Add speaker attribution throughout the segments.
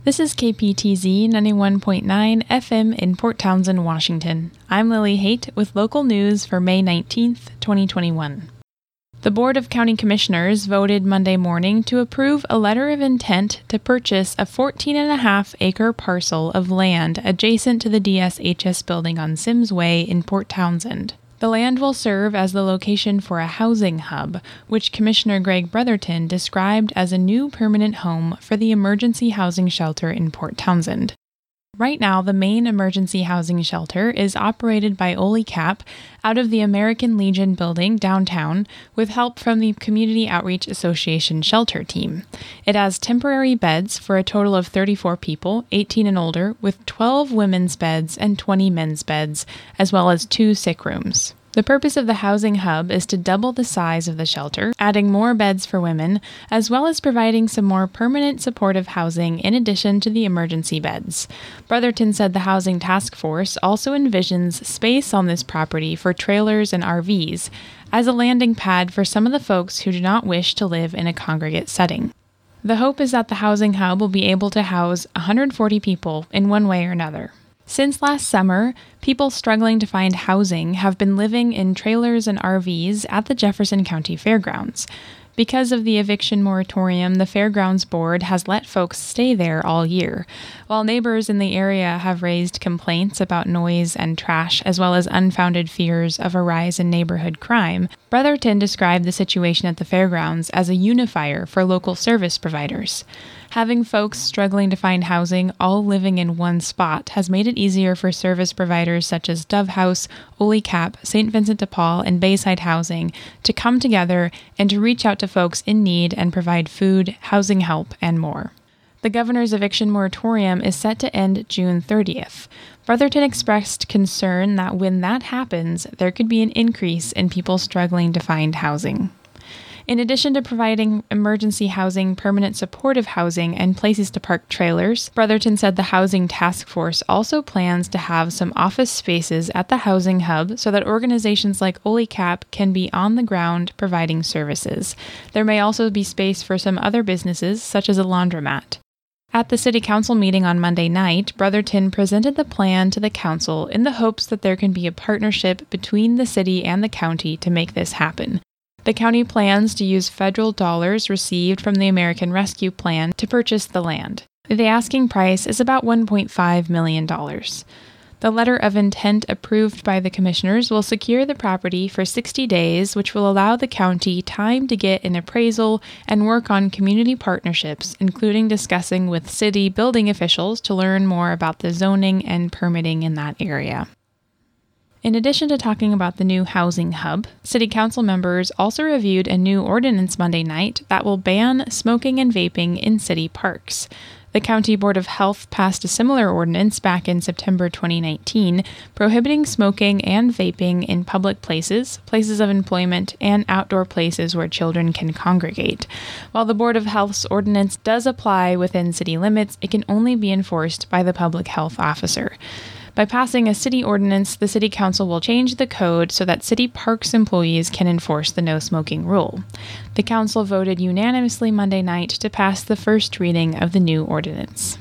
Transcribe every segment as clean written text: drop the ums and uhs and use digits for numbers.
Speaker 1: This is KPTZ 91.9 FM in Port Townsend, Washington. I'm Lily Haight with local news for May 19th, 2021. The Board of County Commissioners voted Monday morning to approve a letter of intent to purchase a 14.5-acre parcel of land adjacent to the DSHS building on Sims Way in Port Townsend. The land will serve as the location for a housing hub, which Commissioner Greg Brotherton described as a new permanent home for the emergency housing shelter in Port Townsend. Right now, the main emergency housing shelter is operated by Ole Cap out of the American Legion building downtown with help from the Community Outreach Association shelter team. It has temporary beds for a total of 34 people, 18 and older, with 12 women's beds and 20 men's beds, as well as 2 sick rooms. The purpose of the housing hub is to double the size of the shelter, adding more beds for women, as well as providing some more permanent supportive housing in addition to the emergency beds. Brotherton said the Housing Task Force also envisions space on this property for trailers and RVs, as a landing pad for some of the folks who do not wish to live in a congregate setting. The hope is that the housing hub will be able to house 140 people in one way or another. Since last summer, people struggling to find housing have been living in trailers and RVs at the Jefferson County Fairgrounds. Because of the eviction moratorium, the Fairgrounds Board has let folks stay there all year. While neighbors in the area have raised complaints about noise and trash, as well as unfounded fears of a rise in neighborhood crime, Brotherton described the situation at the fairgrounds as a unifier for local service providers. Having folks struggling to find housing all living in one spot has made it easier for service providers such as Dove House, Ole Cap, St. Vincent de Paul, and Bayside Housing to come together and to reach out to folks in need and provide food, housing help, and more. The governor's eviction moratorium is set to end June 30th. Brotherton expressed concern that when that happens, there could be an increase in people struggling to find housing. In addition to providing emergency housing, permanent supportive housing, and places to park trailers, Brotherton said the Housing Task Force also plans to have some office spaces at the housing hub so that organizations like Ole Cap can be on the ground providing services. There may also be space for some other businesses, such as a laundromat. At the City Council meeting on Monday night, Brotherton presented the plan to the council in the hopes that there can be a partnership between the city and the county to make this happen. The county plans to use federal dollars received from the American Rescue Plan to purchase the land. The asking price is about $1.5 million. The letter of intent approved by the commissioners will secure the property for 60 days, which will allow the county time to get an appraisal and work on community partnerships, including discussing with city building officials to learn more about the zoning and permitting in that area. In addition to talking about the new housing hub, City Council members also reviewed a new ordinance Monday night that will ban smoking and vaping in city parks. The County Board of Health passed a similar ordinance back in September 2019, prohibiting smoking and vaping in public places, places of employment, and outdoor places where children can congregate. While the Board of Health's ordinance does apply within city limits, it can only be enforced by the public health officer. By passing a city ordinance, the City Council will change the code so that city parks employees can enforce the no-smoking rule. The council voted unanimously Monday night to pass the first reading of the new ordinance.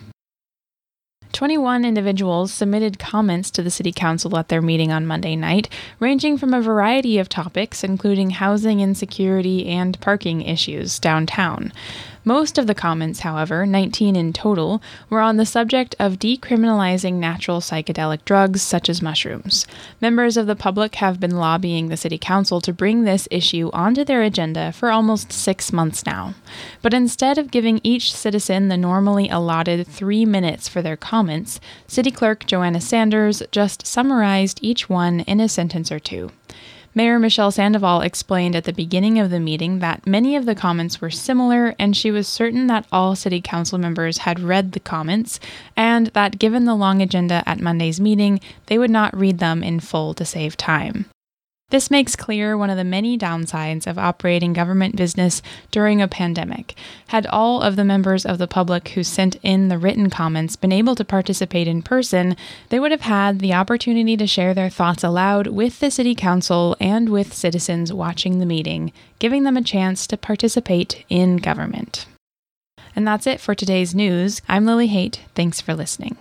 Speaker 1: 21 individuals submitted comments to the City Council at their meeting on Monday night, ranging from a variety of topics, including housing insecurity and parking issues downtown. Most of the comments, however, 19 in total, were on the subject of decriminalizing natural psychedelic drugs such as mushrooms. Members of the public have been lobbying the City Council to bring this issue onto their agenda for almost 6 months now. But instead of giving each citizen the normally allotted 3 minutes for their comments, City Clerk Joanna Sanders just summarized each one in a sentence or two. Mayor Michelle Sandoval explained at the beginning of the meeting that many of the comments were similar, and she was certain that all City Council members had read the comments, and that given the long agenda at Monday's meeting, they would not read them in full to save time. This makes clear one of the many downsides of operating government business during a pandemic. Had all of the members of the public who sent in the written comments been able to participate in person, they would have had the opportunity to share their thoughts aloud with the City Council and with citizens watching the meeting, giving them a chance to participate in government. And that's it for today's news. I'm Lily Haight. Thanks for listening.